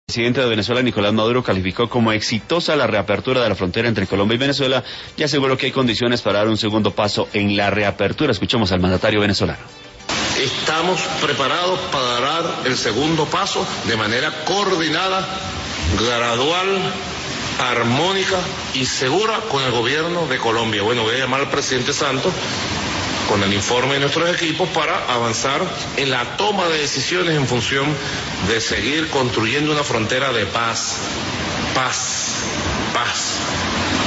El presidente de Venezuela, Nicolás Maduro, calificó como exitosa la reapertura de la frontera entre Colombia y Venezuela y aseguró que hay condiciones para dar un segundo paso en la reapertura. Escuchemos al mandatario venezolano. Estamos preparados para dar el segundo paso de manera coordinada, gradual, armónica y segura con el gobierno de Colombia. Bueno, voy a llamar al presidente Santos con el informe de nuestros equipos para avanzar en la toma de decisiones en función de seguir construyendo una frontera de paz, paz, paz.